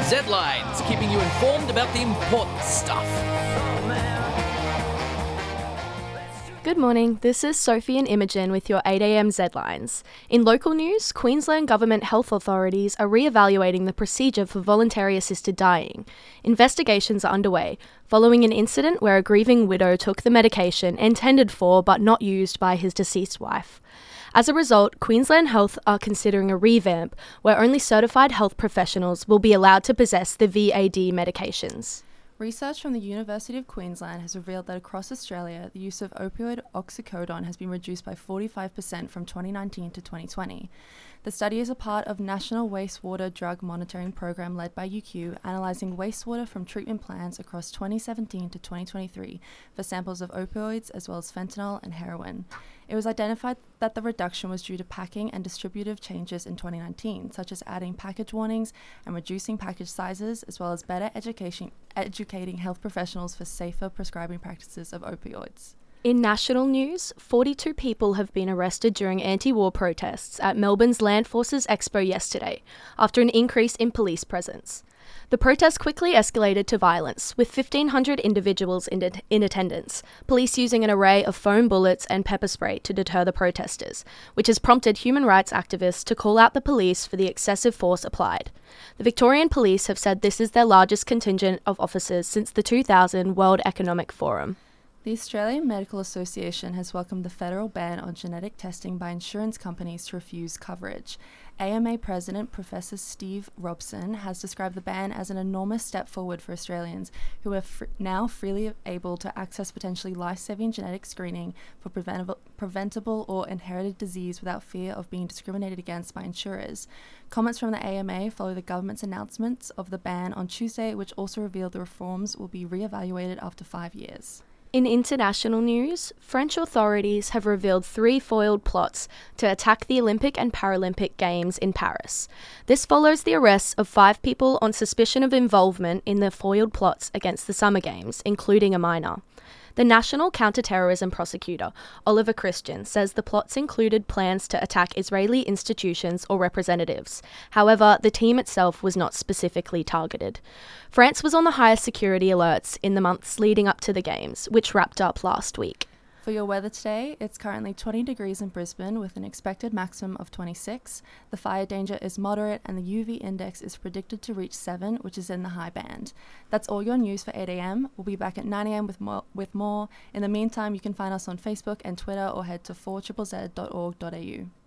Z-Lines, keeping you informed about the important stuff. Good morning, this is Sophie and Imogen with your 8am Z-Lines. In local news, Queensland Government health authorities are re-evaluating the procedure for voluntary assisted dying. Investigations are underway, following an incident where a grieving widow took the medication intended for but not used by his deceased wife. As a result, Queensland Health are considering a revamp where only certified health professionals will be allowed to possess the VAD medications. Research from the University of Queensland has revealed that across Australia, the use of opioid oxycodone has been reduced by 45% from 2019 to 2020. The study is a part of National Wastewater Drug Monitoring Program led by UQ, analysing wastewater from treatment plants across 2017 to 2023 for samples of opioids as well as fentanyl and heroin. It was identified that the reduction was due to packing and distributive changes in 2019, such as adding package warnings and reducing package sizes, as well as better educating health professionals for safer prescribing practices of opioids. In national news, 42 people have been arrested during anti-war protests at Melbourne's Land Forces Expo yesterday, after an increase in police presence. The protest quickly escalated to violence, with 1,500 individuals in attendance, police using an array of foam bullets and pepper spray to deter the protesters, which has prompted human rights activists to call out the police for the excessive force applied. The Victorian Police have said this is their largest contingent of officers since the 2000 World Economic Forum. The Australian Medical Association has welcomed the federal ban on genetic testing by insurance companies to refuse coverage. AMA President Professor Steve Robson has described the ban as an enormous step forward for Australians who are now freely able to access potentially life-saving genetic screening for preventable or inherited disease without fear of being discriminated against by insurers. Comments from the AMA follow the government's announcements of the ban on Tuesday, which also revealed the reforms will be re-evaluated after 5 years. In international news, French authorities have revealed 3 foiled plots to attack the Olympic and Paralympic Games in Paris. This follows the arrests of 5 people on suspicion of involvement in the foiled plots against the Summer Games, including a minor. The National Counter-Terrorism Prosecutor, Oliver Christian, says the plots included plans to attack Israeli institutions or representatives. However, the team itself was not specifically targeted. France was on the highest security alerts in the months leading up to the Games, which wrapped up last week. For your weather today, it's currently 20 degrees in Brisbane with an expected maximum of 26. The fire danger is moderate and the UV index is predicted to reach 7, which is in the high band. That's all your news for 8am. We'll be back at 9am with more. In the meantime, you can find us on Facebook and Twitter or head to 4ZZZ.org.au.